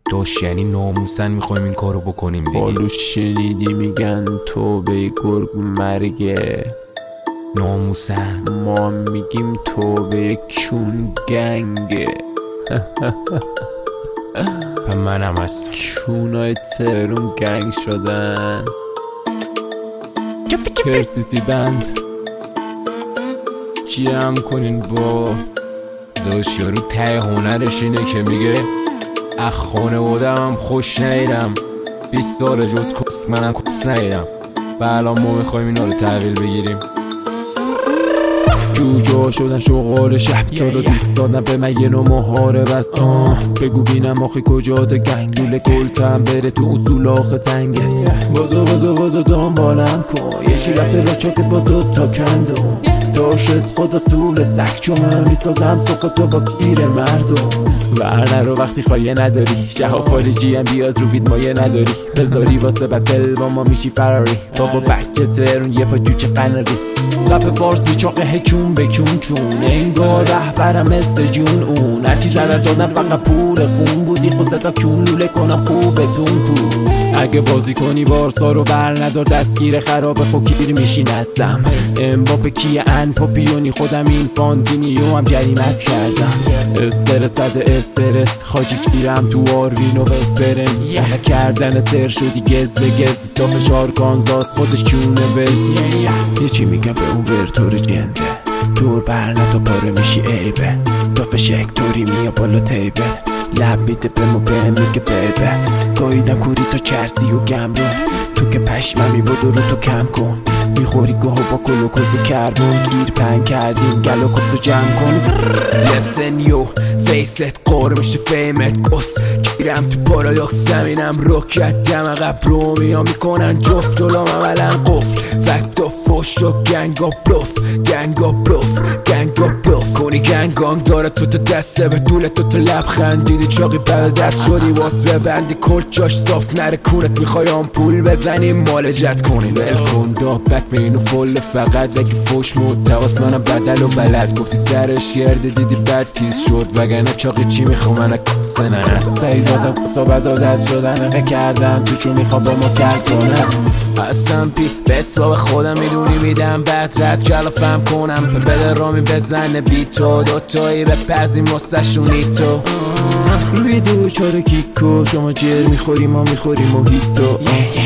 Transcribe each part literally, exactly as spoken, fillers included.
داشت یعنی ناموسن میخوایم این کارو بکنیم دیگه. حالو شنیدی میگن توبه گرگ مرگه، ناموسن ما میگیم توبه کون گنگه. و منم از کونای تهرون گنگ شدن. کرسیتی بند جمع کنین با داشت یارو ته هنرش اینه که میگه اخ خانوادم هم خوش نیدم، بیست سال جز کس منم کس نیدم و الان ما میخوایم اینا رو تحویل بگیریم. جوجا شدن شغال شهر تا رو دوست دادن به من یه نوع محارب است. بگو بینم آخی کجا ده گنگ لوله کلتم بره تو اصول آخه تنگت. بدو بدو بدو دنبالم کن یه چی رفته لچاکت با دو تا کندم داشت خدا طول سک چون میسازم سخت تو با گیر مردم. ورنه رو وقتی خواهیه نداری جها فالجی هم بیاز رو بیت مایه نداری بذاری واسه بطل با ما میشی فراری بابا بچه ترون یه پا جوچه قناری رپ فارس بیچاقه هکون بکون چون انگار رهبرم مثل جون اون هرچی ضرر دادن فقط پول خون بودی خود ستا کون لوله کنم خوبتون کو. اگه بازی کنی بارسا رو بر ندار دستگیر خراب فکیر میشی نستم امباپه کیه ان پاپیونی خودم این فانتینیو هم جریمت کردم. استرس بعد استرس خاجی کیرم تو آروین و وسترنز yeah. کردن سر شدی گز گز تا فشار کانزاس خودش کونه وز yeah. یه چی میگم به اون ورتور جنده دور برنه تا پاره میشی عیبه تا فشکتوری میا بالا تیبه لب بیده به مو به میگه بیبه گاییدم کوری تو چرسی و گمرون تو که پشممی بودو رو تو کم کن میخوری گاهو با گلوکوز و کربون گیر پنگ کردیم گلوکوز رو جمع کن. لسن یو فیست قور میشه فیمت قص گیرم تو پارایاخ زمینم روکت دم عقب رو میا میکنن جفت جلوم عملا قفل فکت و فش و گنگا بلوف گنگا بلوف گنگا بلوف کنی گنگانگ داره تو تو دسته به دوله تو تو لبخند دیدی چاقی بعد دست شدی واس ببندی کل جاش صاف نره کونت میخوای آمپول بزنی مال جد کنی ول کن دابک بینو فل فقط وگی فش متواس منم بدل و بلد گفتی سرش گرده دیدی بد تیز شد وگرنه چاقی چی میخوام من کسه ننه سعی بازم صحبت عادت شدن اقه کردم توشو میخوام با ما کرد کنم هستم پی بسباب خودم میدونی میدم بعد رد کلافم کنم بده رامی بزنه بی تو دوتایی به پزی مستشونی تو روی دو چاره کیکو شما جر میخوری ما میخوریم موهیتو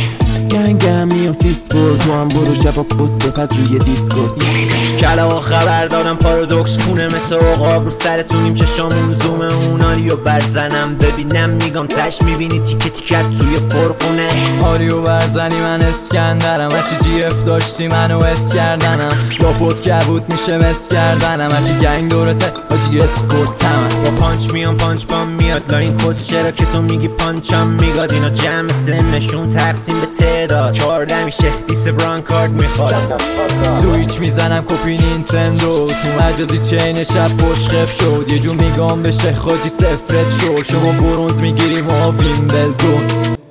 گنگم میام سیسپور تو هم برو شبا کس بپس روی دیسکورد کلا و خبر دادم پارادوکس کونه مثل عقاب رو سرتونیم چشامون زوم اون آریو برزنم ببینم میگم تش میبینی تیکه تیکت توی فرقونه آریو برزنی من اسکندرم هرچی جی اف داشتی منو اس کردنم داپوت کبوت میشه مس کردنم هرچی گنگ دورته آجی اسکورتم با پانچ میام پانچ بام میاد لا این کس چرا که تو میگی پانچم میگاد اینا جمع سنشون تقسیم به تعداد چارده میشه دیس بران کارد میخواد سویچ میزنم کپی نینتندو تو مجازی چین شب پشت خف شد یه جون میگم بشه خاجی سفرت شد شما برونز میگیریم و ویمبلدون